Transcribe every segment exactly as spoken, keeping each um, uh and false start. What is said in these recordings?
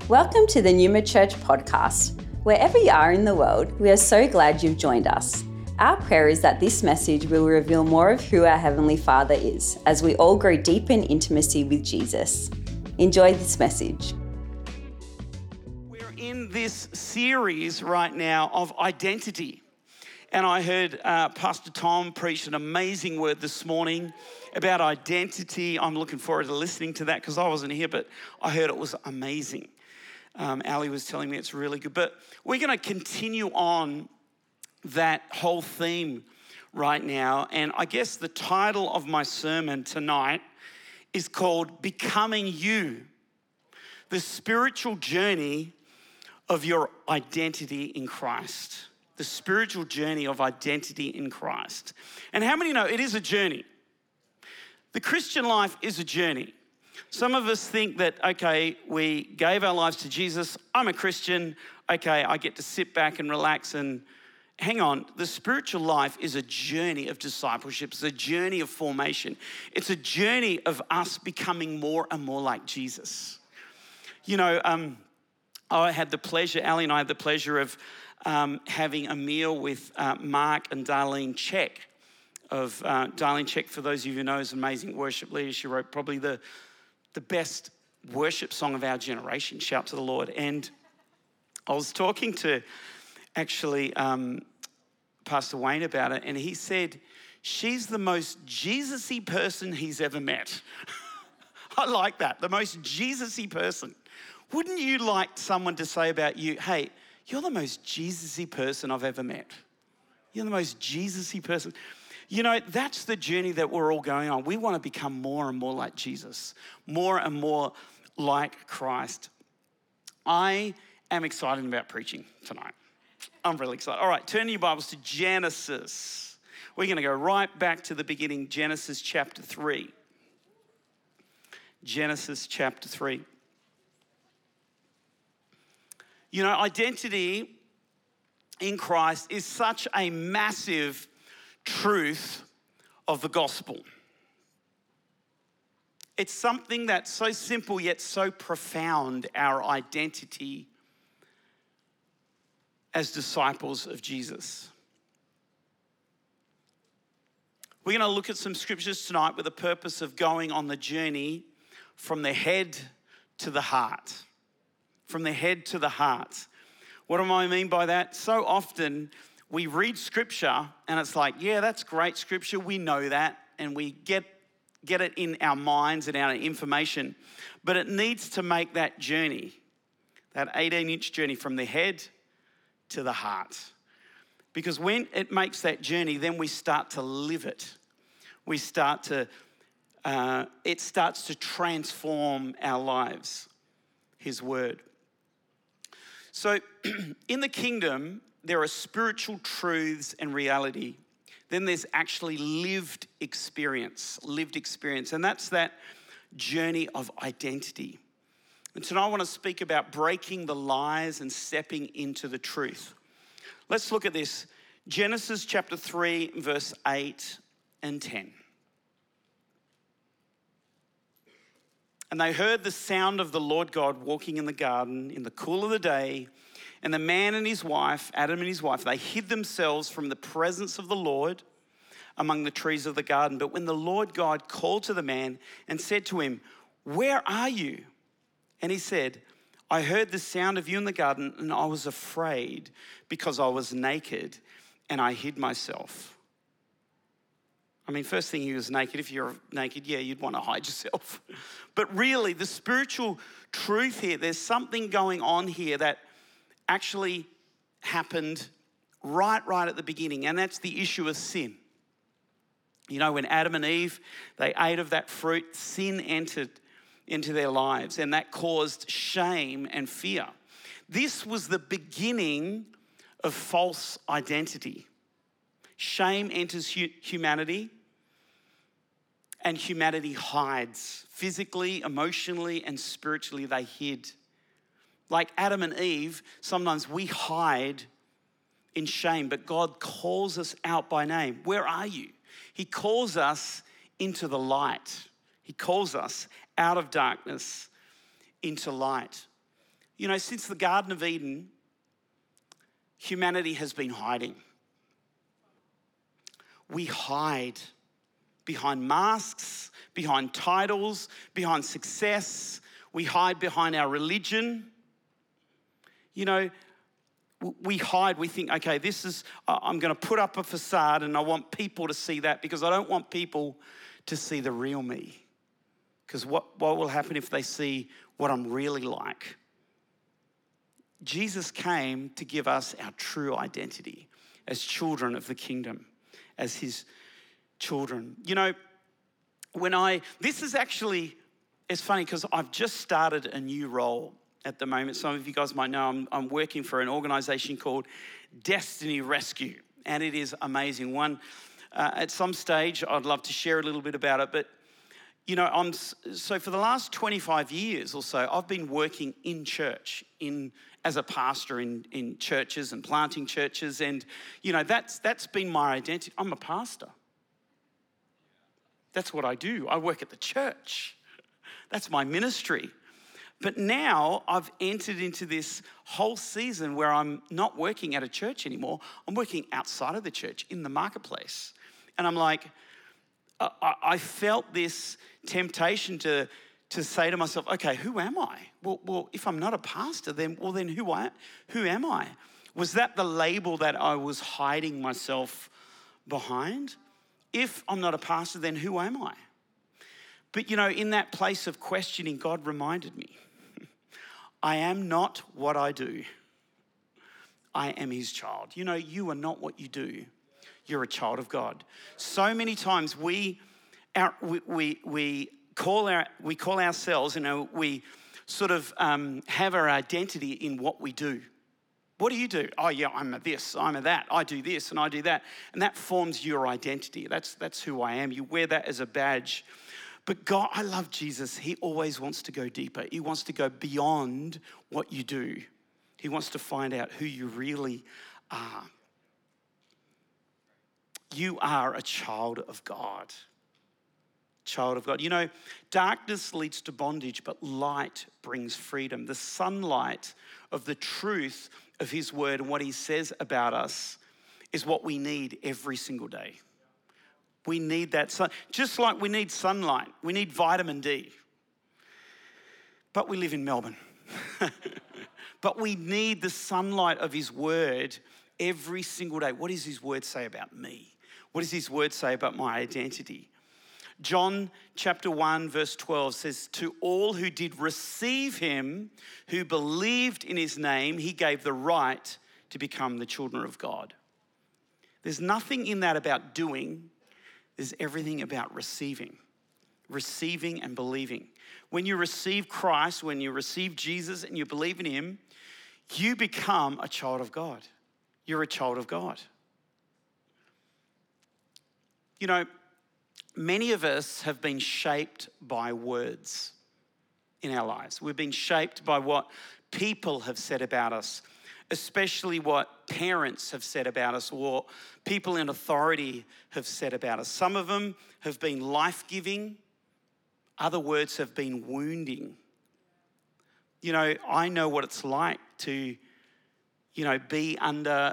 Welcome to the Numa Church podcast. Wherever you are in the world, we are so glad you've joined us. Our prayer is that this message will reveal more of who our Heavenly Father is as we all grow deeper in intimacy with Jesus. Enjoy this message. We're in this series right now of identity. And I heard uh, Pastor Tom preach an amazing word this morning about identity. I'm looking forward to listening to that because I wasn't here, but I heard it was amazing. Um, Ali was telling me it's really good. But we're going to continue on that whole theme right now. And I guess the title of my sermon tonight is called Becoming You, the spiritual journey of your identity in Christ. The spiritual journey of identity in Christ. And how many know it is a journey? The Christian life is a journey. Some of us think that, okay, we gave our lives to Jesus. I'm a Christian. Okay, I get to sit back and relax and hang on. The spiritual life is a journey of discipleship. It's a journey of formation. It's a journey of us becoming more and more like Jesus. You know, um, I had the pleasure, Ali and I had the pleasure of um, having a meal with uh, Mark and Darlene Check. Of uh, Darlene Check, for those of you who know, is an amazing worship leader. She wrote probably the the best worship song of our generation, Shout to the Lord. And I was talking to actually um, Pastor Wayne about it, and he said, she's the most Jesus-y person he's ever met. I like that, the most Jesus-y person. Wouldn't you like someone to say about you, hey, you're the most Jesus-y person I've ever met. You're the most Jesus-y person. You know, that's the journey that we're all going on. We want to become more and more like Jesus, more and more like Christ. I am excited about preaching tonight. I'm really excited. All right, turn your Bibles to Genesis. We're going to go right back to the beginning, Genesis chapter three. Genesis chapter three. You know, identity in Christ is such a massive truth of the gospel. It's something that's so simple yet so profound, our identity as disciples of Jesus. We're going to look at some scriptures tonight with the purpose of going on the journey from the head to the heart. From the head to the heart. What do I mean by that? So often we read scripture and it's like, yeah, that's great scripture. We know that and we get, get it in our minds and our information. But it needs to make that journey, that eighteen-inch journey from the head to the heart. Because when it makes that journey, then we start to live it. We start to, uh, it starts to transform our lives, His word. So in the kingdom, there are spiritual truths and reality. Then there's actually lived experience, lived experience. And that's that journey of identity. And tonight I want to speak about breaking the lies and stepping into the truth. Let's look at this. Genesis chapter three, verse eight and ten. And they heard the sound of the Lord God walking in the garden in the cool of the day. And the man and his wife, Adam and his wife, they hid themselves from the presence of the Lord among the trees of the garden. But when the Lord God called to the man and said to him, "Where are you?" And he said, "I heard the sound of you in the garden, and I was afraid because I was naked and I hid myself." I mean, first thing, he was naked. If you're naked, yeah, you'd want to hide yourself. But really, the spiritual truth here, there's something going on here that actually happened right, right at the beginning, and that's the issue of sin. You know, when Adam and Eve, they ate of that fruit, sin entered into their lives, and that caused shame and fear. This was the beginning of false identity. Shame enters hu- humanity, and humanity hides. Physically, emotionally, and spiritually, they hid. Like Adam and Eve, sometimes we hide in shame, but God calls us out by name. Where are you? He calls us into the light. He calls us out of darkness into light. You know, since the Garden of Eden, humanity has been hiding. We hide behind masks, behind titles, behind success. We hide behind our religion. You know, we hide, we think, okay, this is, I'm going to put up a facade and I want people to see that because I don't want people to see the real me. Because what, what will happen if they see what I'm really like? Jesus came to give us our true identity as children of the kingdom, as his children. You know, when I, this is actually, it's funny because I've just started a new role at the moment. Some of you guys might know I'm, I'm working for an organization called Destiny Rescue, and it is amazing. One, uh, at some stage, I'd love to share a little bit about it, but you know, I'm, so for the last twenty-five years or so, I've been working in church, in as a pastor in, in churches and planting churches. And, you know, that's that's been my identity. I'm a pastor. That's what I do. I work at the church. That's my ministry. But now I've entered into this whole season where I'm not working at a church anymore. I'm working outside of the church in the marketplace. And I'm like, I, I felt this temptation to, to say to myself, okay, who am I? Well, well, if I'm not a pastor, then well, then who I who am I? Was that the label that I was hiding myself behind? If I'm not a pastor, then who am I? But you know, in that place of questioning, God reminded me, I am not what I do. I am his child. You know, you are not what you do. You're a child of God. So many times we, our, we, we, we call our, we call ourselves, you know, we sort of um, have our identity in what we do. What do you do? Oh yeah, I'm a this, I'm a that. I do this and I do that, and that forms your identity. That's that's who I am. You wear that as a badge. But God, I love Jesus. He always wants to go deeper. He wants to go beyond what you do. He wants to find out who you really are. You are a child of God. Child of God. You know, darkness leads to bondage, but light brings freedom. The sunlight of the truth of his word and what he says about us is what we need every single day. We need that sun, just like we need sunlight. We need vitamin D. But we live in Melbourne. But we need the sunlight of his word every single day. What does his word say about me? What does his word say about my identity? John chapter one verse twelve says, to all who did receive him, who believed in his name, he gave the right to become the children of God. There's nothing in that about doing. There's everything about receiving. Receiving and believing. When you receive Christ, when you receive Jesus and you believe in him, you become a child of God. You're a child of God. You know, many of us have been shaped by words in our lives. We've been shaped by what people have said about us, especially what parents have said about us or people in authority have said about us. Some of them have been life-giving. Other words have been wounding. You know, I know what it's like to, you know, be under,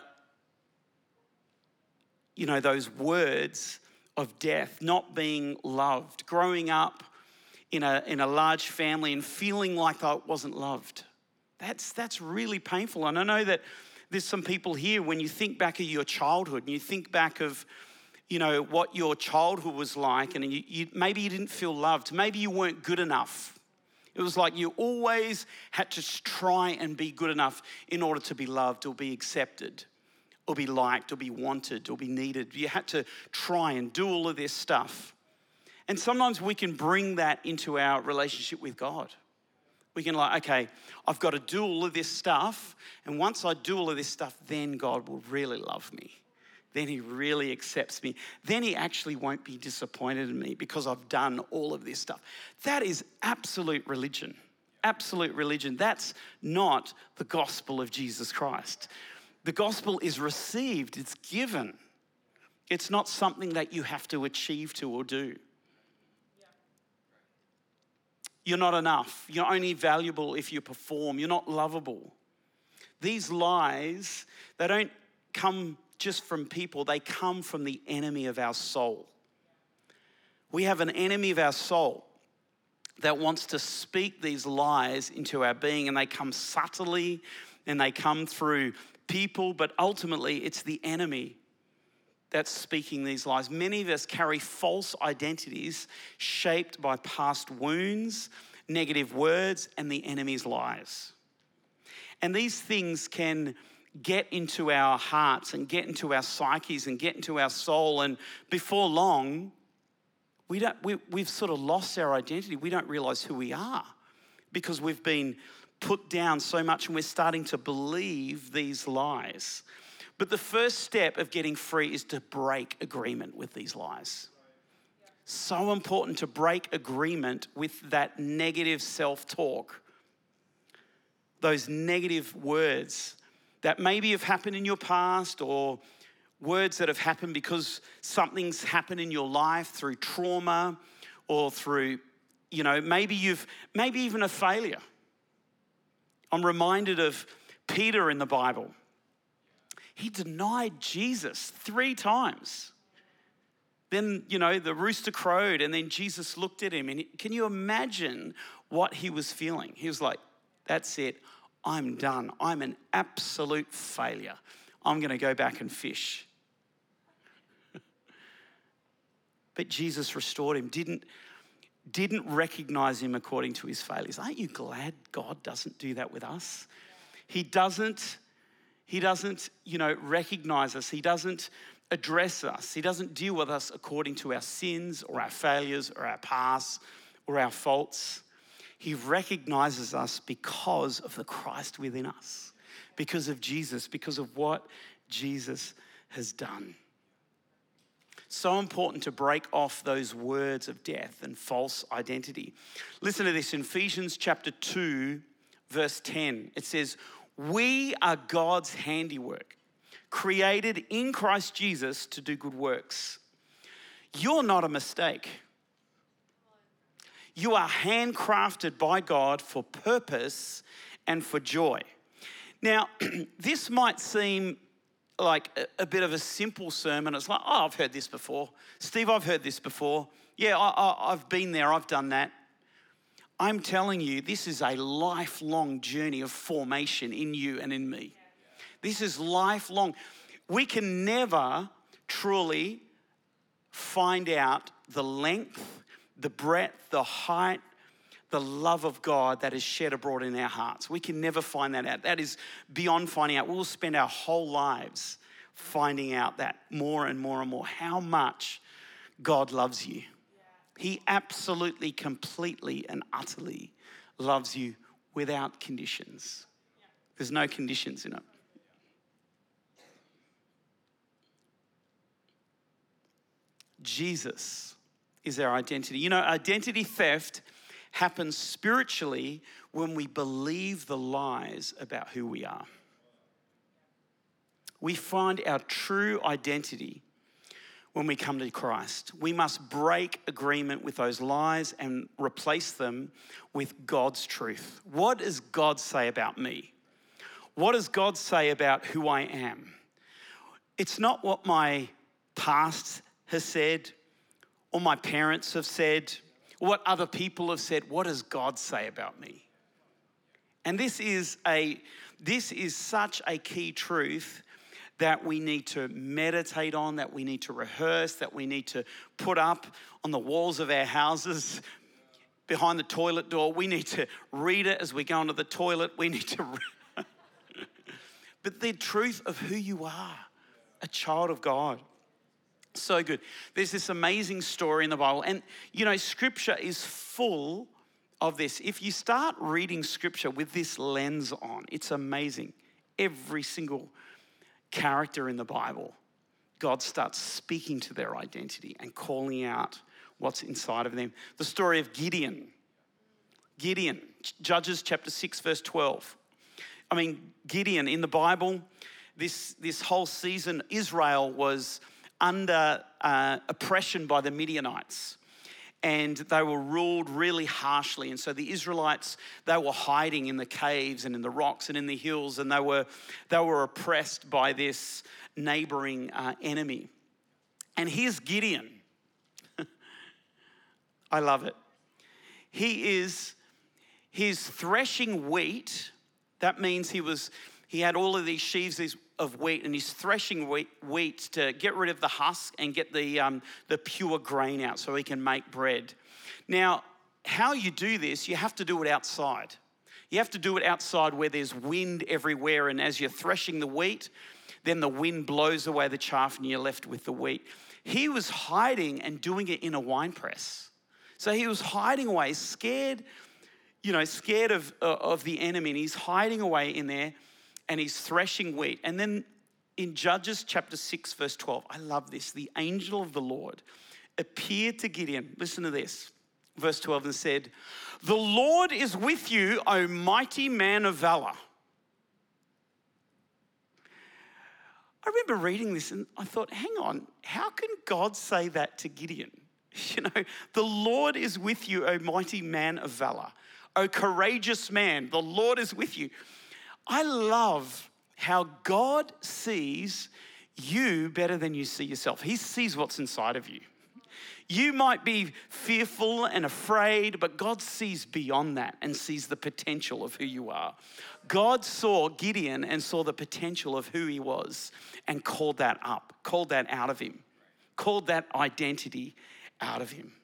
you know, those words of death, not being loved, growing up in a in a large family and feeling like I wasn't loved. That's that's really painful. And I know that there's some people here, when you think back of your childhood and you think back of, you know, what your childhood was like, and you, you, maybe you didn't feel loved. Maybe you weren't good enough. It was like you always had to try and be good enough in order to be loved or be accepted or be liked or be wanted or be needed. You had to try and do all of this stuff. And sometimes we can bring that into our relationship with God. We can like, okay, I've got to do all of this stuff, and once I do all of this stuff, then God will really love me. Then he really accepts me. Then he actually won't be disappointed in me because I've done all of this stuff. That is absolute religion. Absolute religion. That's not the gospel of Jesus Christ. The gospel is received, it's given. It's not something that you have to achieve to or do. You're not enough. You're only valuable if you perform. You're not lovable. These lies, they don't come just from people. They come from the enemy of our soul. We have an enemy of our soul that wants to speak these lies into our being, and they come subtly and they come through people, but ultimately it's the enemy that's speaking these lies. Many of us carry false identities shaped by past wounds, negative words, and the enemy's lies. And these things can get into our hearts and get into our psyches and get into our soul, and before long, we don't, we, we've sort of lost our identity. We don't realize who we are because we've been put down so much and we're starting to believe these lies. But the first step of getting free is to break agreement with these lies. So important to break agreement with that negative self-talk, those negative words that maybe have happened in your past, or words that have happened because something's happened in your life through trauma, or through, you know, maybe you've, maybe even a failure. I'm reminded of Peter in the Bible. He denied Jesus three times. Then, you know, the rooster crowed, and then Jesus looked at him, and can you imagine what he was feeling? He was like, that's it, I'm done. I'm an absolute failure. I'm gonna go back and fish. But Jesus restored him, didn't, didn't recognize him according to his failures. Aren't you glad God doesn't do that with us? He doesn't, he doesn't, you know, recognize us. He doesn't address us. He doesn't deal with us according to our sins or our failures or our past or our faults. He recognizes us because of the Christ within us, because of Jesus, because of what Jesus has done. So important to break off those words of death and false identity. Listen to this in Ephesians chapter two, verse ten. It says, we are God's handiwork, created in Christ Jesus to do good works. You're not a mistake. You are handcrafted by God for purpose and for joy. Now, this might seem like a, a bit of a simple sermon. It's like, oh, I've heard this before. Steve, I've heard this before. Yeah, I, I, I've been there, I've done that. I'm telling you, this is a lifelong journey of formation in you and in me. This is lifelong. We can never truly find out the length, the breadth, the height, the love of God that is shed abroad in our hearts. We can never find that out. That is beyond finding out. We'll spend our whole lives finding out that more and more and more, how much God loves you. He absolutely, completely, and utterly loves you without conditions. There's no conditions in it. Jesus is our identity. You know, identity theft happens spiritually when we believe the lies about who we are. We find our true identity when we come to Christ. We must break agreement with those lies and replace them with God's truth. What does God say about me? What does God say about who I am? It's not what my past has said, or my parents have said, what other people have said. What does God say about me? And this is a this is such a key truth that we need to meditate on, that we need to rehearse, that we need to put up on the walls of our houses, behind the toilet door. We need to read it as we go into the toilet. We need to re- But the truth of who you are, a child of God. So good. There's this amazing story in the Bible. And, you know, Scripture is full of this. If you start reading Scripture with this lens on, it's amazing. Every single character in the Bible, God starts speaking to their identity and calling out what's inside of them. The story of Gideon. Gideon, Judges chapter six, verse twelve. I mean, Gideon in the Bible, this, this whole season, Israel was under uh, oppression by the Midianites. and they were ruled really harshly. And so the Israelites, they were hiding in the caves and in the rocks and in the hills, and they were, they were oppressed by this neighboring uh, enemy. And here's Gideon. I love it. He is, he's threshing wheat. That means he was, he had all of these sheaves of wheat, and he's threshing wheat, wheat to get rid of the husk and get the, um, the pure grain out so he can make bread. Now, how you do this, you have to do it outside. You have to do it outside where there's wind everywhere, and as you're threshing the wheat, then the wind blows away the chaff and you're left with the wheat. He was hiding and doing it in a wine press. So he was hiding away, scared, you know, scared of, uh, of the enemy, and he's hiding away in there, and he's threshing wheat. And then in Judges chapter six, verse twelve, I love this. The angel of the Lord appeared to Gideon. Listen to this. Verse twelve, and said, "The Lord is with you, O mighty man of valor." I remember reading this and I thought, hang on, how can God say that to Gideon? You know, the Lord is with you, O mighty man of valor, O courageous man, the Lord is with you. I love how God sees you better than you see yourself. He sees what's inside of you. You might be fearful and afraid, but God sees beyond that and sees the potential of who you are. God saw Gideon and saw the potential of who he was and called that up, called that out of him, called that identity out of him.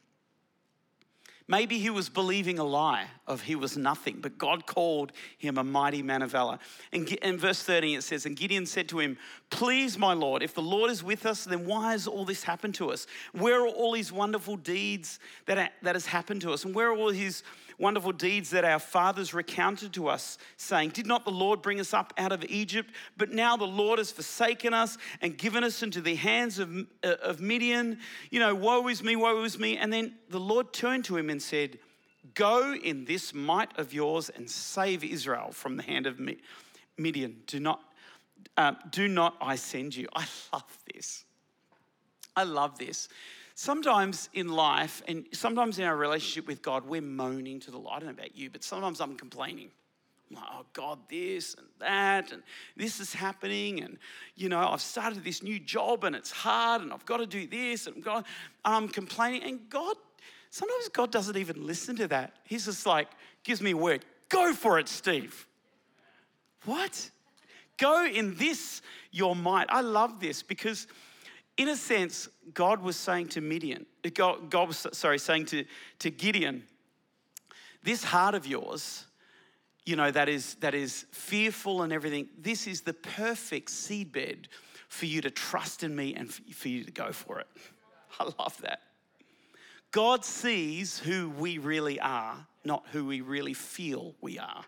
Maybe he was believing a lie of he was nothing, but God called him a mighty man of valor. And in verse thirteen it says, "And Gideon said to him, 'Please, my Lord, if the Lord is with us, then why has all this happened to us? Where are all these wonderful deeds that, are, that has happened to us? And where are all his wonderful deeds that our fathers recounted to us, saying, did not the Lord bring us up out of Egypt? But now the Lord has forsaken us and given us into the hands of, uh, of Midian. You know, woe is me, woe is me.' And then the Lord turned to him and said, 'Go in this might of yours and save Israel from the hand of Midian. Do not, uh, do not I send you?'" I love this. I love this. Sometimes in life, and sometimes in our relationship with God, we're moaning to the Lord. I don't know about you, but sometimes I'm complaining. I'm like, "Oh God, this and that, and this is happening, and you know, I've started this new job and it's hard, and I've got to do this, and God, I'm complaining." And God, sometimes God doesn't even listen to that. He's just like, gives me a word. "Go for it, Steve." What? Go in this, your might. I love this because in a sense, God was saying to Midian, God, God was, sorry, saying to, to Gideon, this heart of yours, you know, that is, that is fearful and everything, this is the perfect seedbed for you to trust in me and for you to go for it. I love that. God sees who we really are, not who we really feel we are.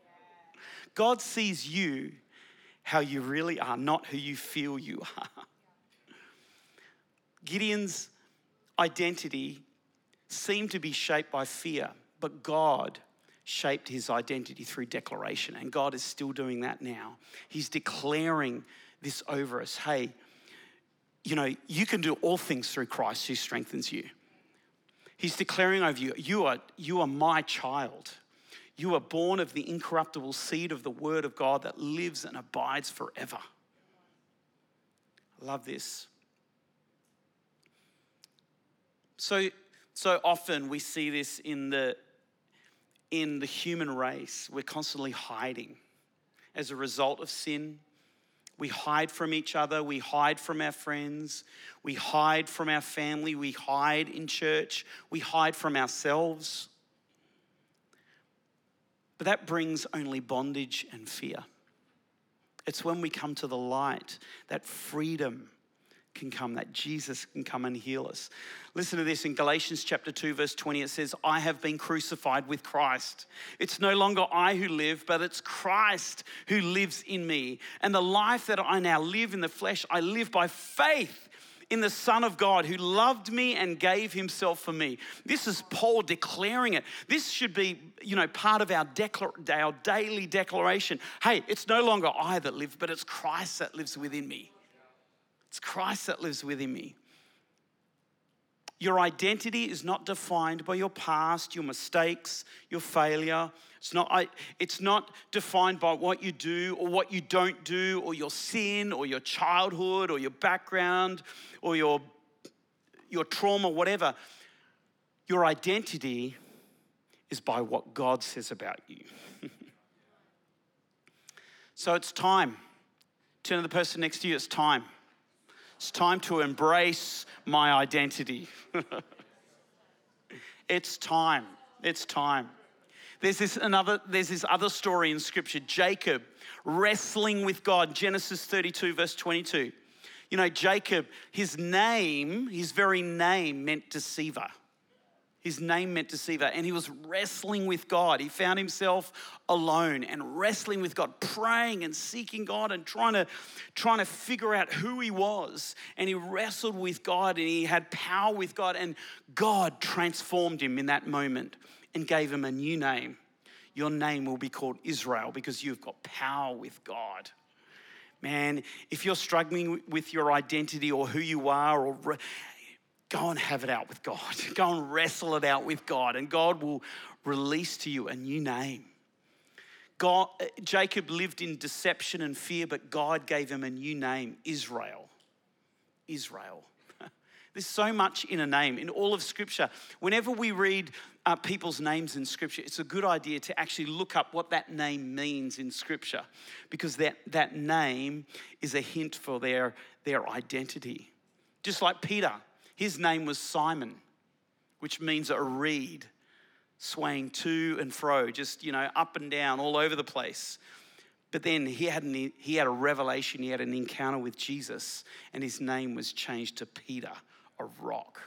God sees you how you really are, not who you feel you are. Gideon's identity seemed to be shaped by fear, but God shaped his identity through declaration, and God is still doing that now. He's declaring this over us. Hey, you know, you can do all things through Christ who strengthens you. He's declaring over you, you are, you are my child. You are born of the incorruptible seed of the word of God that lives and abides forever. I love this. So, so often we see this in the, in the human race. We're constantly hiding as a result of sin. We hide from each other. We hide from our friends. We hide from our family. We hide in church. We hide from ourselves. But that brings only bondage and fear. It's when we come to the light that freedom can come, that Jesus can come and heal us. Listen to this in Galatians chapter two, verse twenty. It says, "I have been crucified with Christ. It's no longer I who live, but it's Christ who lives in me. And the life that I now live in the flesh, I live by faith in the Son of God who loved me and gave himself for me." This is Paul declaring it. This should be, you know, part of our, declar- our daily declaration. Hey, it's no longer I that live, but it's Christ that lives within me. It's Christ that lives within me. Your identity is not defined by your past, your mistakes, your failure. It's not, it's not defined by what you do or what you don't do, or your sin or your childhood or your background or your, your trauma, whatever. Your identity is by what God says about you. So it's time. Turn to the person next to you, it's time. It's time to embrace my identity. It's time. It's time. There's this another. There's this other story in Scripture, Jacob wrestling with God. Genesis thirty-two, verse twenty-two. You know, Jacob, his name, his very name meant deceiver. His name meant deceiver, and he was wrestling with God. He found himself alone and wrestling with God, praying and seeking God and trying to, trying to figure out who he was. And he wrestled with God, and he had power with God, and God transformed him in that moment and gave him a new name. Your name will be called Israel because you've got power with God. Man, if you're struggling with your identity or who you are, or re- go and have it out with God. Go and wrestle it out with God, and God will release to you a new name. God, Jacob lived in deception and fear, but God gave him a new name, Israel. Israel. There's so much in a name, in all of Scripture. Whenever we read uh, people's names in Scripture, it's a good idea to actually look up what that name means in Scripture, because that, that name is a hint for their, their identity. Just like Peter. His name was Simon, which means a reed, swaying to and fro, just, you know, up and down, all over the place. But then he had, an, he had a revelation, he had an encounter with Jesus, and his name was changed to Peter, a rock.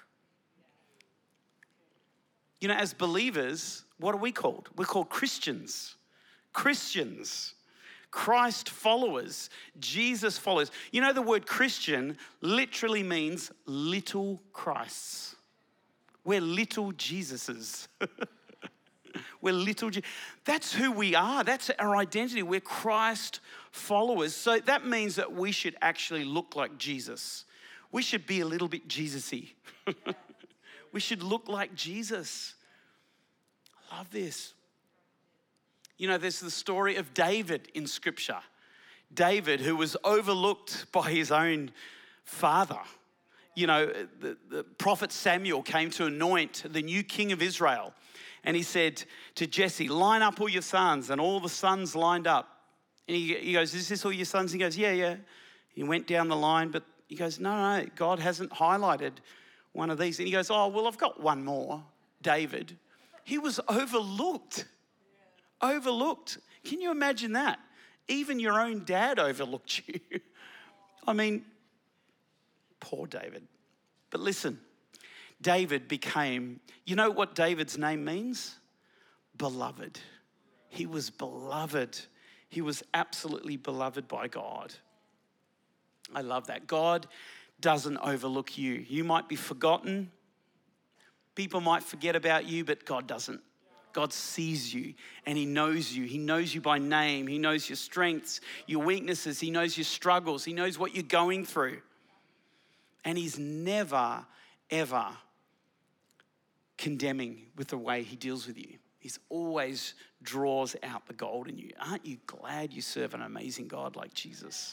You know, as believers, what are we called? We're called Christians. Christians. Christ followers, Jesus followers. You know, the word Christian literally means little Christs. We're little Jesuses. We're little Je- That's who we are. That's our identity. We're Christ followers. So that means that we should actually look like Jesus. We should be a little bit Jesus-y. We should look like Jesus. I love this. You know, there's the story of David in Scripture. David, who was overlooked by his own father. You know, the, the prophet Samuel came to anoint the new king of Israel. And he said to Jesse, line up all your sons. And all the sons lined up. And he, he goes, is this all your sons? He goes, yeah, yeah. He went down the line, but he goes, no, no, God hasn't highlighted one of these. And he goes, oh, well, I've got one more, David. He was overlooked. Overlooked. Can you imagine that? Even your own dad overlooked you. I mean, poor David. But listen, David became, you know what David's name means? Beloved. He was beloved. He was absolutely beloved by God. I love that. God doesn't overlook you. You might be forgotten. People might forget about you, but God doesn't. God sees you and he knows you. He knows you by name. He knows your strengths, your weaknesses. He knows your struggles. He knows what you're going through. And he's never, ever condemning with the way he deals with you. He's always draws out the gold in you. Aren't you glad you serve an amazing God like Jesus?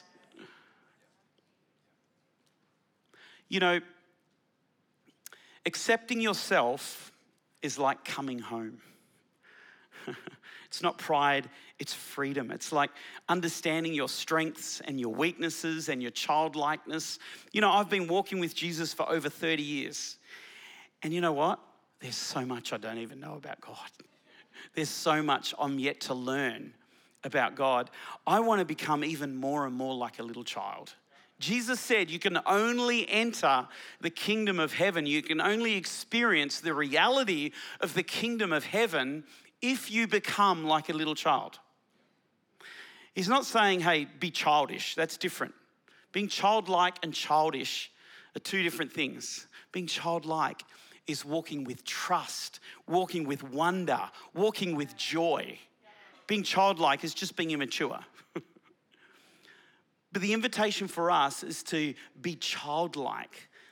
You know, accepting yourself is like coming home. It's not pride, it's freedom. It's like understanding your strengths and your weaknesses and your childlikeness. You know, I've been walking with Jesus for over thirty years. And you know what? There's so much I don't even know about God. There's so much I'm yet to learn about God. I want to become even more and more like a little child. Jesus said you can only enter the kingdom of heaven. You can only experience the reality of the kingdom of heaven if you become like a little child. He's not saying, hey, be childish. That's different. Being childlike and childish are two different things. Being childlike is walking with trust, walking with wonder, walking with joy. Being childlike is just being immature. But the invitation for us is to be childlike,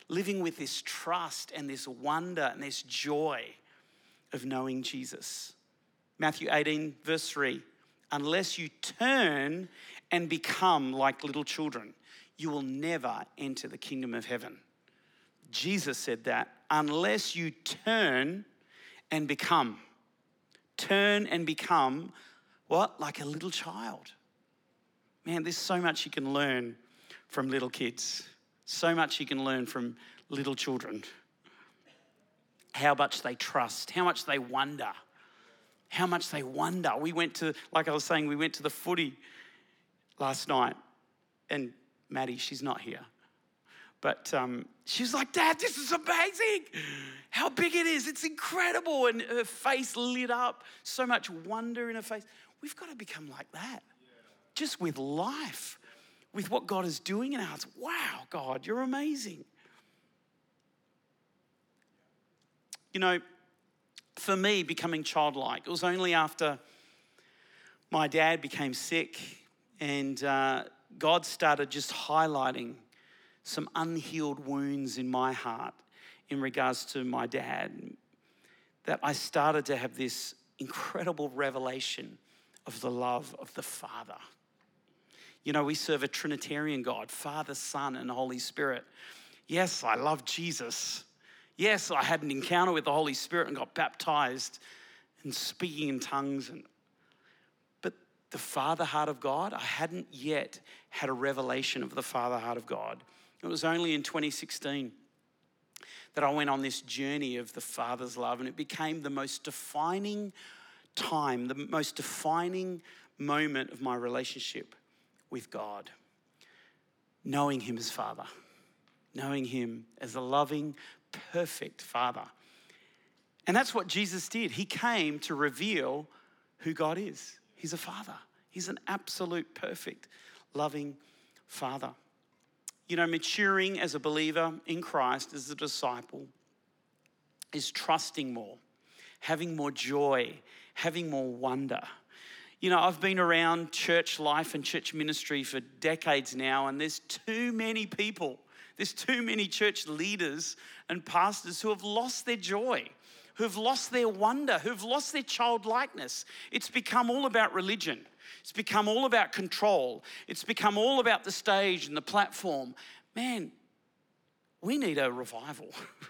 living with this trust and this wonder and this joy of knowing Jesus. Matthew eighteen, verse three, unless you turn and become like little children, you will never enter the kingdom of heaven. Jesus said that, unless you turn and become. Turn and become what? Like a little child. Man, there's so much you can learn from little kids. So much you can learn from little children. How much they trust, how much they wonder, how much they wonder. We went to, like I was saying, we went to the footy last night, and Maddie, she's not here. But um, she was like, Dad, this is amazing. How big it is. It's incredible. And her face lit up. So much wonder in her face. We've got to become like that. Yeah. Just with life, with what God is doing in our hearts. Wow, God, you're amazing. You know, for me, becoming childlike, it was only after my dad became sick and uh, God started just highlighting some unhealed wounds in my heart in regards to my dad, that I started to have this incredible revelation of the love of the Father. You know, we serve a Trinitarian God, Father, Son, and Holy Spirit. Yes, I love Jesus. Yes, I had an encounter with the Holy Spirit and got baptized and speaking in tongues. And, but the Father heart of God, I hadn't yet had a revelation of the Father heart of God. It was only in twenty sixteen that I went on this journey of the Father's love, and it became the most defining time, the most defining moment of my relationship with God. Knowing him as Father, knowing him as a loving, perfect Father. And that's what Jesus did. He came to reveal who God is. He's a Father. He's an absolute, perfect, loving Father. You know, maturing as a believer in Christ, as a disciple, is trusting more, having more joy, having more wonder. You know, I've been around church life and church ministry for decades now, and there's too many people, there's too many church leaders and pastors who have lost their joy, who've lost their wonder, who've lost their childlikeness. It's become all about religion. It's become all about control. It's become all about the stage and the platform. Man, we need a revival.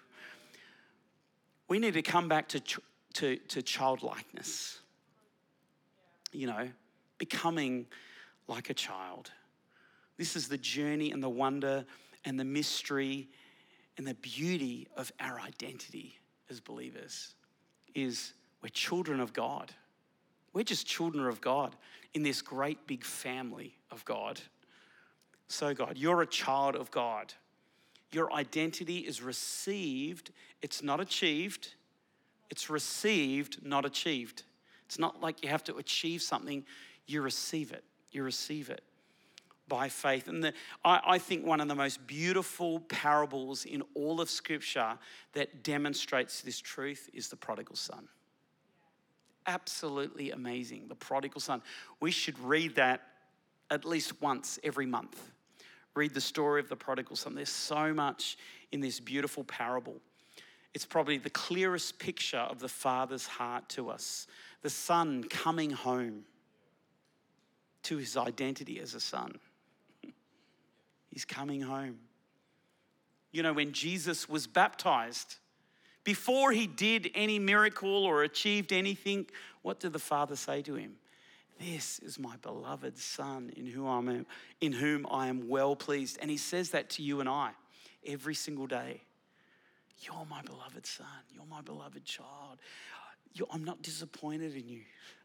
We need to come back to, to, to childlikeness. You know, becoming like a child. This is the journey and the wonder and the mystery and the beauty of our identity as believers, is we're children of God. We're just children of God in this great big family of God. So God, you're a child of God. Your identity is received. It's not achieved. It's received, not achieved. It's not like you have to achieve something. You receive it. You receive it by faith. And the, I, I think one of the most beautiful parables in all of Scripture that demonstrates this truth is the prodigal son. Absolutely amazing, the prodigal son. We should read that at least once every month. Read the story of the prodigal son. There's so much in this beautiful parable. It's probably the clearest picture of the Father's heart to us. The son coming home to his identity as a son. He's coming home. You know, when Jesus was baptized, before he did any miracle or achieved anything, what did the Father say to him? This is my beloved Son in whom I am, in whom I am well pleased. And he says that to you and I every single day. You're my beloved Son. You're my beloved child. You're, I'm not disappointed in you.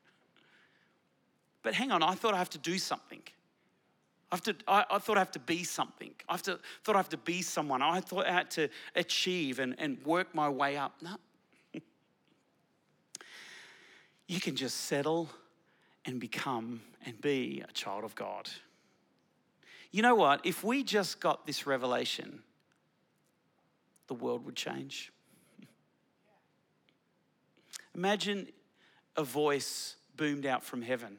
But hang on, I thought I have to do something. I, have to, I, I thought I have to be something. I have to, thought I have to be someone. I thought I had to achieve and, and work my way up. No. You can just settle and become and be a child of God. You know what? If we just got this revelation, the world would change. Imagine a voice boomed out from heaven.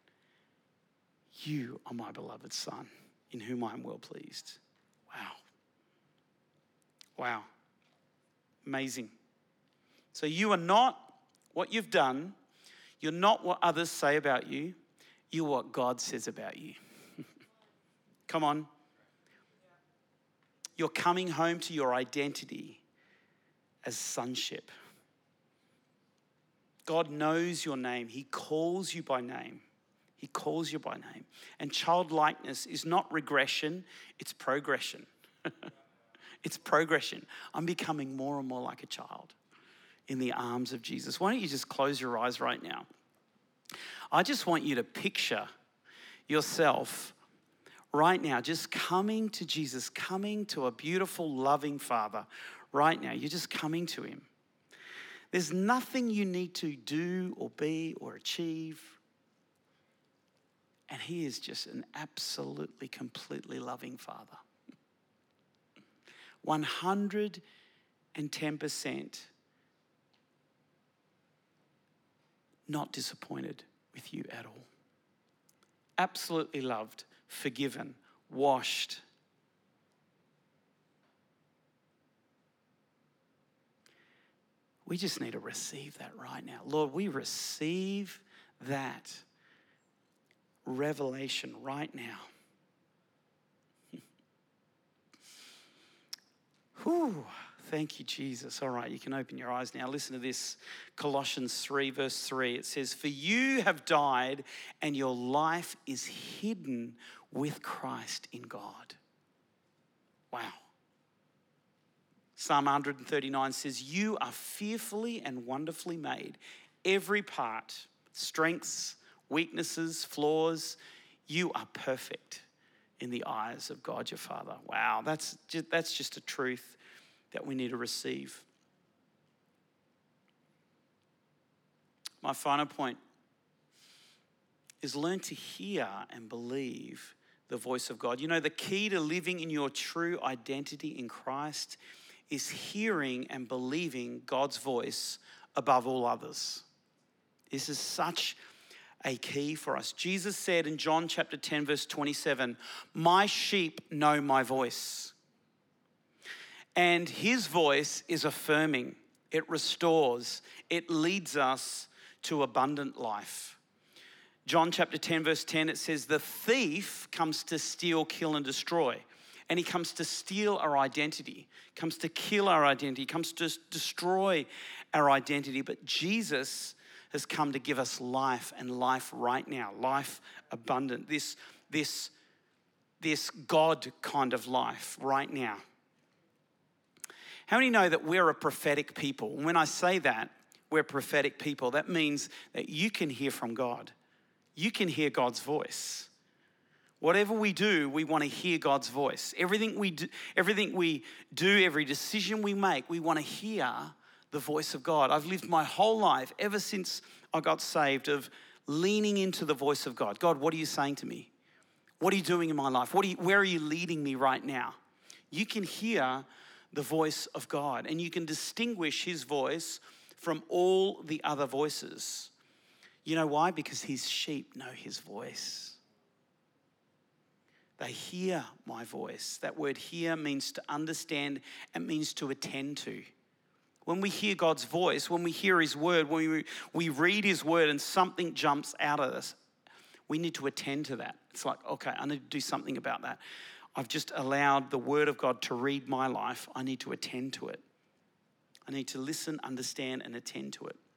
You are my beloved Son, in whom I am well pleased. Wow. Wow. Amazing. So you are not what you've done. You're not what others say about you. You're what God says about you. Come on. You're coming home to your identity as sonship. God knows your name. He calls you by name. He calls you by name. And childlikeness is not regression, it's progression. It's progression. I'm becoming more and more like a child in the arms of Jesus. Why don't you just close your eyes right now? I just want you to picture yourself right now, just coming to Jesus, coming to a beautiful, loving Father right now. You're just coming to him. There's nothing you need to do or be or achieve. And he is just an absolutely, completely loving Father. one hundred ten percent not disappointed with you at all. Absolutely loved, forgiven, washed. We just need to receive that right now. Lord, we receive that revelation right now. Whew. Thank you, Jesus. All right, you can open your eyes now. Listen to this. Colossians three, verse three. It says, "For you have died, and your life is hidden with Christ in God." Wow. Psalm one thirty-nine says, "You are fearfully and wonderfully made. Every part, strengths, weaknesses, flaws, you are perfect in the eyes of God your Father." Wow, that's just, that's just a truth that we need to receive. My final point is learn to hear and believe the voice of God. You know, the key to living in your true identity in Christ is hearing and believing God's voice above all others. This is such a key for us. Jesus said in John chapter ten, verse twenty-seven, "My sheep know my voice." And his voice is affirming. It restores. It leads us to abundant life. John chapter ten, verse ten, it says, "The thief comes to steal, kill, and destroy." And he comes to steal our identity, comes to kill our identity, comes to destroy our identity. But Jesus has come to give us life, and life right now, life abundant. This, this, this God kind of life right now. How many know that we're a prophetic people? When I say that, we're prophetic people, that means that you can hear from God. You can hear God's voice. Whatever we do, we want to hear God's voice. Everything we do, everything we do, every decision we make, we want to hear the voice of God. I've lived my whole life, ever since I got saved, of leaning into the voice of God. God, what are you saying to me? What are you doing in my life? What are you, where are you leading me right now? You can hear the voice of God, and you can distinguish his voice from all the other voices. You know why? Because his sheep know his voice. They hear my voice. That word hear means to understand. It means to attend to. When we hear God's voice, when we hear his word, when we, we read his word and something jumps out at us, we need to attend to that. It's like, okay, I need to do something about that. I've just allowed the word of God to read my life. I need to attend to it. I need to listen, understand, and attend to it.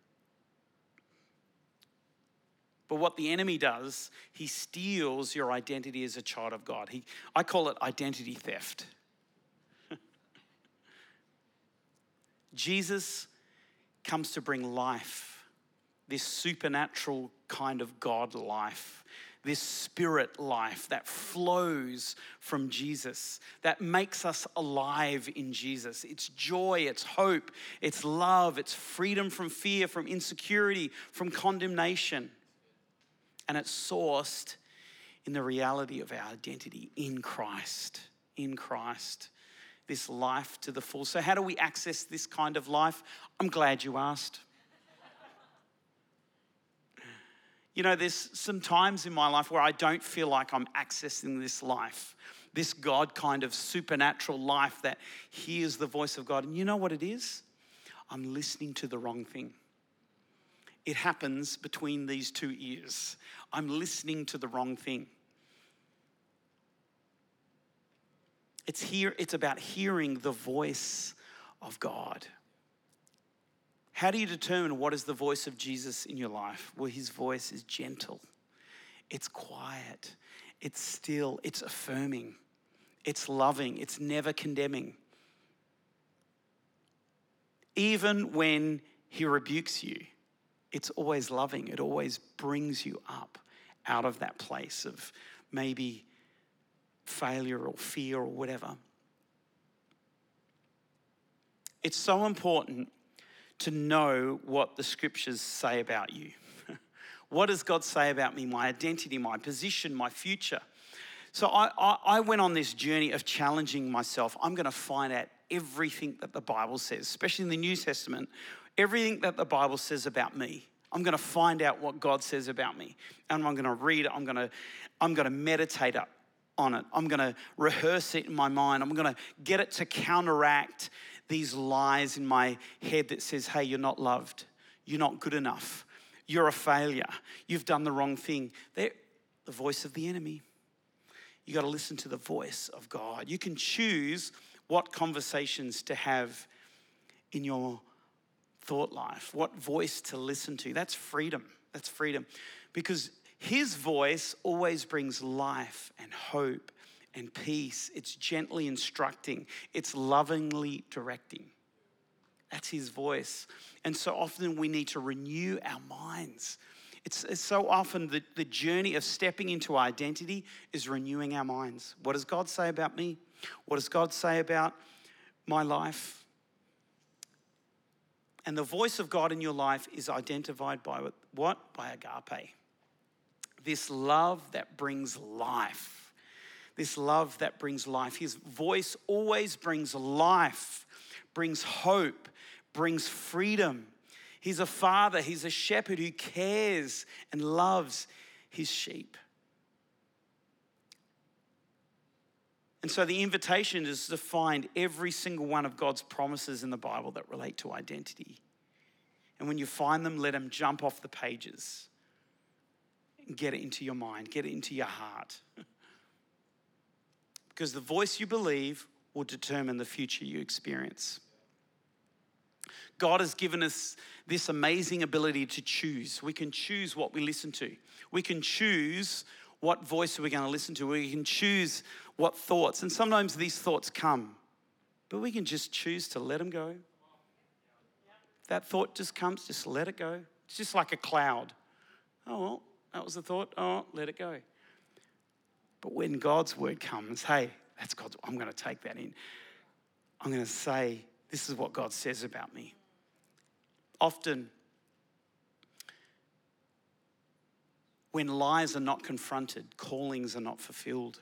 But what the enemy does, he steals your identity as a child of God. He, I call it identity theft. Jesus comes to bring life, this supernatural kind of God life, this spirit life that flows from Jesus, that makes us alive in Jesus. It's joy, it's hope, it's love, it's freedom from fear, from insecurity, from condemnation. And it's sourced in the reality of our identity in Christ, in Christ, this life to the full. So how do we access this kind of life? I'm glad you asked. You know, there's some times in my life where I don't feel like I'm accessing this life. this God kind of supernatural life that hears the voice of God. And you know what it is? I'm listening to the wrong thing. It happens between these two ears. I'm listening to the wrong thing. It's here, it's about hearing the voice of God. How do you determine what is the voice of Jesus in your life? Well, his voice is gentle. It's quiet. It's still. It's affirming. It's loving. It's never condemning. Even when he rebukes you, it's always loving. It always brings you up out of that place of maybe failure or fear or whatever. It's so important to know what the scriptures say about you. What does God say about me, my identity, my position, my future? So I, I, I went on this journey of challenging myself. I'm going to find out everything that the Bible says, especially in the New Testament, everything that the Bible says about me. I'm going to find out what God says about me. And I'm going to read it. I'm going to, I'm going to meditate on it. I'm going to rehearse it in my mind. I'm going to get it to counteract these lies in my head that says, hey, you're not loved. You're not good enough. You're a failure. You've done the wrong thing. They're the voice of the enemy. You got to listen to the voice of God. You can choose what conversations to have in your thought life, what voice to listen to. That's freedom. That's freedom. Because his voice always brings life and hope and peace. It's gently instructing. It's lovingly directing. That's his voice. And so often we need to renew our minds. It's, it's so often the, the journey of stepping into identity is renewing our minds. What does God say about me? What does God say about my life? And the voice of God in your life is identified by what? By agape. This love that brings life. This love that brings life. His voice always brings life, brings hope, brings freedom. He's a father. He's a shepherd who cares and loves his sheep. And so the invitation is to find every single one of God's promises in the Bible that relate to identity. And when you find them, let them jump off the pages and get it into your mind, get it into your heart. Because the voice you believe will determine the future you experience. God has given us this amazing ability to choose. We can choose what we listen to. We can choose what voice we're going to listen to. We can choose what thoughts. And sometimes these thoughts come, but we can just choose to let them go. If that thought just comes, just let it go. It's just like a cloud. Oh, well, that was the thought. Oh, let it go. But when God's word comes, hey, that's God's, I'm going to take that in. I'm going to say, this is what God says about me. Often, when lies are not confronted, callings are not fulfilled.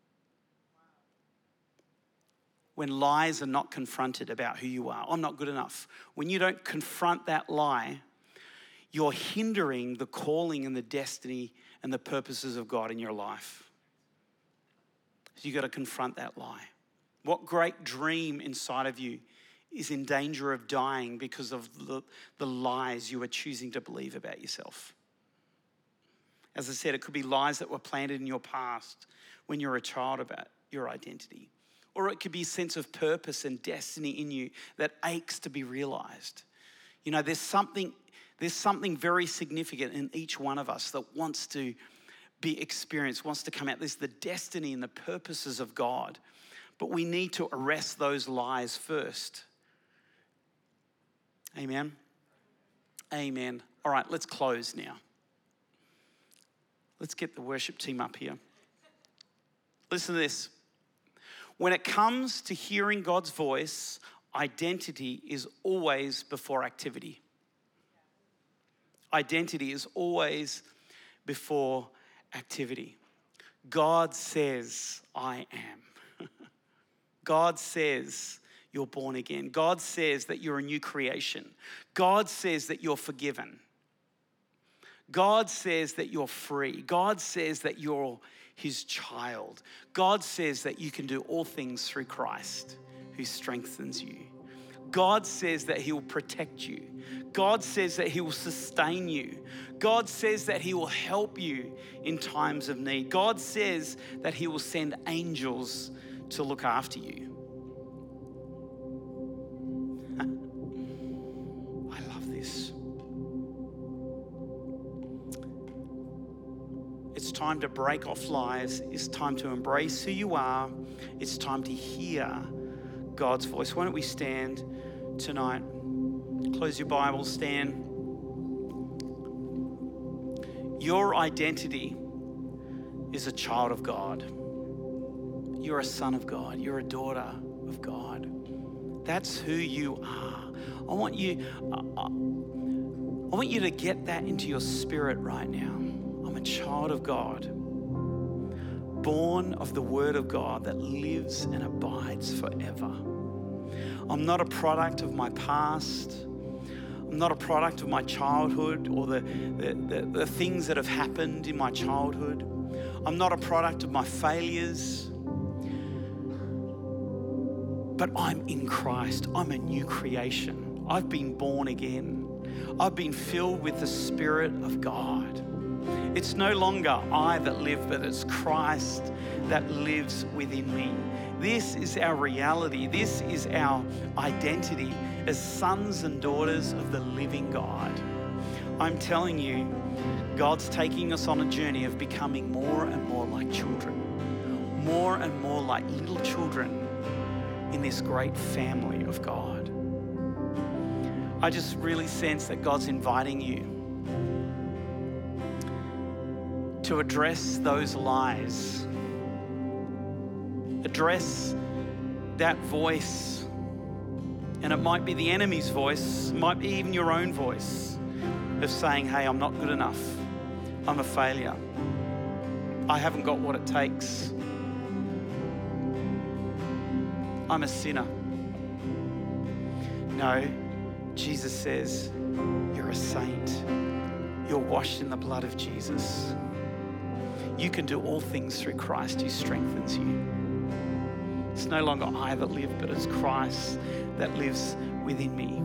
When lies are not confronted about who you are, I'm not good enough. When you don't confront that lie, you're hindering the calling and the destiny and the purposes of God in your life. So you got to confront that lie. What great dream inside of you is in danger of dying because of the, the lies you are choosing to believe about yourself? As I said, it could be lies that were planted in your past when you were a child about your identity. Or it could be a sense of purpose and destiny in you that aches to be realized. You know, there's something, there's something very significant in each one of us that wants to be experienced, wants to come out. There's the destiny and the purposes of God. But we need to arrest those lies first. Amen? Amen. All right, let's close now. Let's get the worship team up here. Listen to this. When it comes to hearing God's voice, identity is always before activity. Identity is always before activity. God says, I am. God says, you're born again. God says that you're a new creation. God says that you're forgiven. God says that you're free. God says that you're his child. God says that you can do all things through Christ who strengthens you. God says that he will protect you. God says that he will sustain you. God says that he will help you in times of need. God says that he will send angels to look after you. I love this. It's time to break off lies. It's time to embrace who you are. It's time to hear God's voice. Why don't we stand tonight? Close your Bible, stand. Your identity is a child of God. You're a son of God. You're a daughter of God. That's who you are. I want you, I want you to get that into your spirit right now. I'm a child of God, born of the word of God that lives and abides forever. I'm not a product of my past. I'm not a product of my childhood or the, the, the, the things that have happened in my childhood. I'm not a product of my failures. But I'm in Christ. I'm a new creation. I've been born again. I've been filled with the Spirit of God. It's no longer I that live, but it's Christ that lives within me. This is our reality. This is our identity as sons and daughters of the living God. I'm telling you, God's taking us on a journey of becoming more and more like children, more and more like little children in this great family of God. I just really sense that God's inviting you to address those lies, address that voice, and it might be the enemy's voice, it might be even your own voice of saying, hey, I'm not good enough, I'm a failure, I haven't got what it takes, I'm a sinner. No, Jesus says, you're a saint. You're washed in the blood of Jesus. You can do all things through Christ who strengthens you. It's no longer I that live, but it's Christ that lives within me.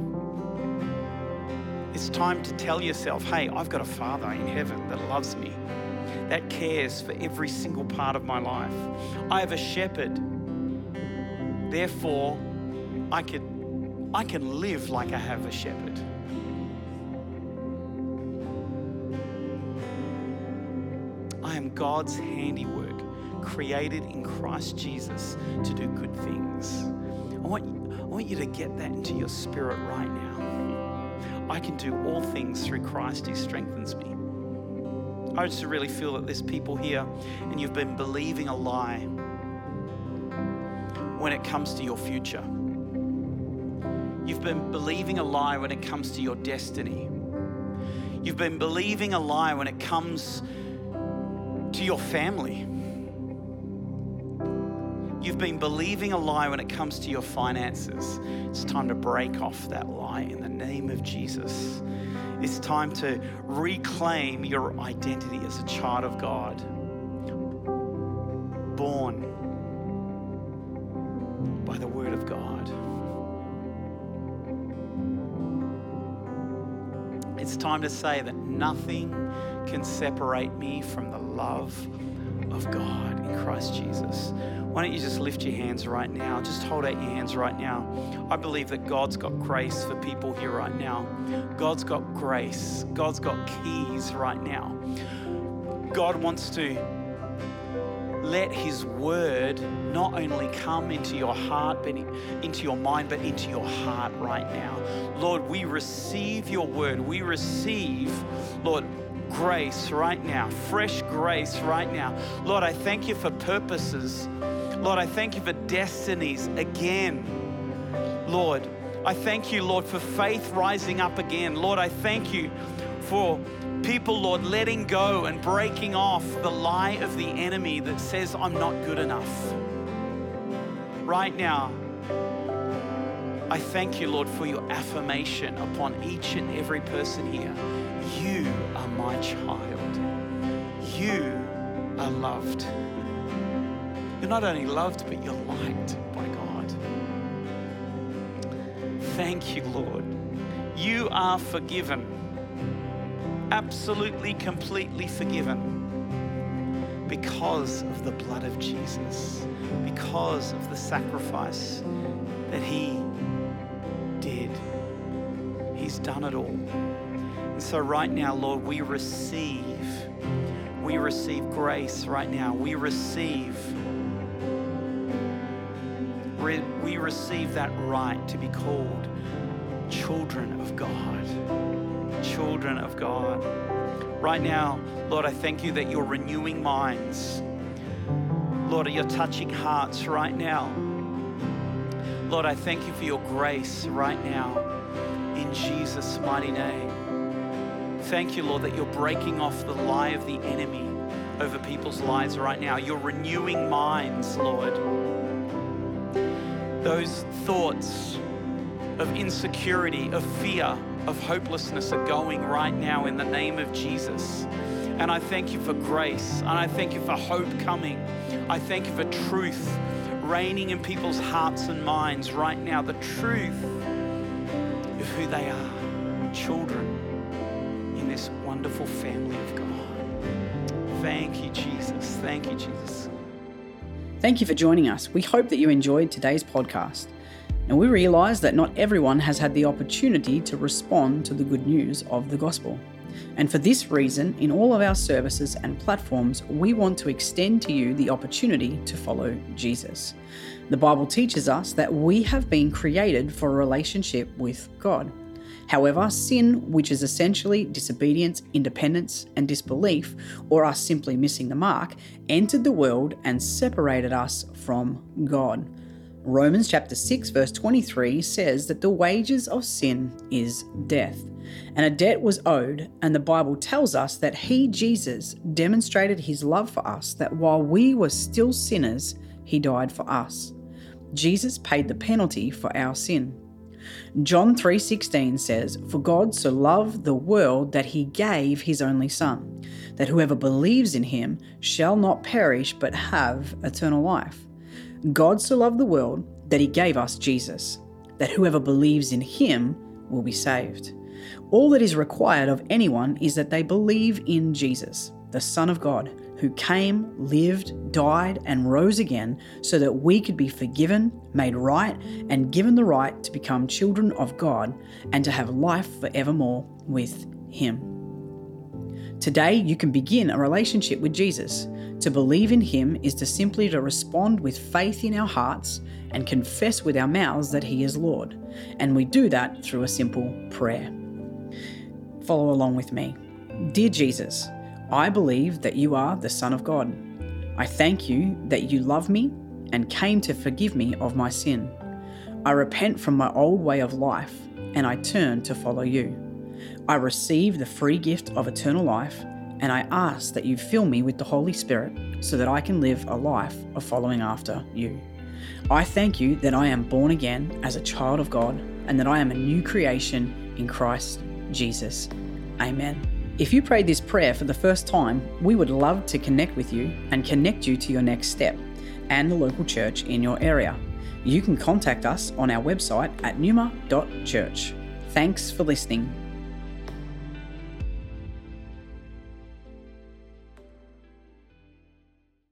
It's time to tell yourself, hey, I've got a Father in heaven that loves me, that cares for every single part of my life. I have a shepherd. Therefore, I can, I can live like I have a shepherd. I am God's handiwork, created in Christ Jesus to do good things. I want, I want you to get that into your spirit right now. I can do all things through Christ who strengthens me. I just really feel that there's people here and you've been believing a lie when it comes to your future. You've been believing a lie when it comes to your destiny. You've been believing a lie when it comes to your family. You've been believing a lie when it comes to your finances. It's time to break off that lie in the name of Jesus. It's time to reclaim your identity as a child of God, born by the word of God. It's time to say that nothing can separate me from the love of God in Christ Jesus. Why don't you just lift your hands right now? Just hold out your hands right now. I believe that God's got grace for people here right now. God's got grace. God's got keys right now. God wants to let his word not only come into your heart, but into your mind, but into your heart right now. Lord, we receive your word. We receive, Lord, grace right now, fresh grace right now. Lord, I thank you for purposes. Lord, I thank you for destinies again. Lord, I thank you, Lord, for faith rising up again. Lord, I thank you for people, Lord, letting go and breaking off the lie of the enemy that says I'm not good enough. Right now, I thank you, Lord, for your affirmation upon each and every person here. you are my child. You are loved. You're not only loved, but you're liked by God. Thank you, Lord. You are forgiven. Absolutely, completely forgiven. Because of the blood of Jesus. Because of the sacrifice that he did. He's done it all. And so right now, Lord, we receive, we receive grace right now. We receive, we receive that right to be called children of God. Children of God. Right now, Lord, I thank you that you're renewing minds. Lord, you're touching hearts right now. Lord, I thank you for your grace right now in Jesus' mighty name. Thank you, Lord, that you're breaking off the lie of the enemy over people's lives right now. You're renewing minds, Lord. Those thoughts of insecurity, of fear, of hopelessness are going right now in the name of Jesus. And I thank you for grace, and I thank you for hope coming. I thank you for truth reigning in people's hearts and minds right now, the truth of who they are, children in this wonderful family of God. Thank you, Jesus. Thank you, Jesus. Thank you for joining us. We hope that you enjoyed today's podcast. Now, we realise that not everyone has had the opportunity to respond to the good news of the gospel. And for this reason, in all of our services and platforms, we want to extend to you the opportunity to follow Jesus. The Bible teaches us that we have been created for a relationship with God. However, sin, which is essentially disobedience, independence, and disbelief, or us simply missing the mark, entered the world and separated us from God. Romans chapter six verse twenty-three says that the wages of sin is death, and a debt was owed, and the Bible tells us that he, Jesus, demonstrated his love for us, that while we were still sinners, he died for us. Jesus paid the penalty for our sin. John three sixteen says, "For God so loved the world that he gave his only Son, that whoever believes in him shall not perish but have eternal life." God so loved the world that he gave us Jesus, that whoever believes in him will be saved. All that is required of anyone is that they believe in Jesus, the Son of God, who came, lived, died, and rose again so that we could be forgiven, made right, and given the right to become children of God and to have life forevermore with him. Today, you can begin a relationship with Jesus. To believe in him is to simply to respond with faith in our hearts and confess with our mouths that he is Lord. And we do that through a simple prayer. Follow along with me. Dear Jesus, I believe that you are the Son of God. I thank you that you love me and came to forgive me of my sin. I repent from my old way of life and I turn to follow you. I receive the free gift of eternal life, and I ask that you fill me with the Holy Spirit so that I can live a life of following after you. I thank you that I am born again as a child of God and that I am a new creation in Christ Jesus. Amen. If you prayed this prayer for the first time, we would love to connect with you and connect you to your next step and the local church in your area. You can contact us on our website at numa dot church. Thanks for listening.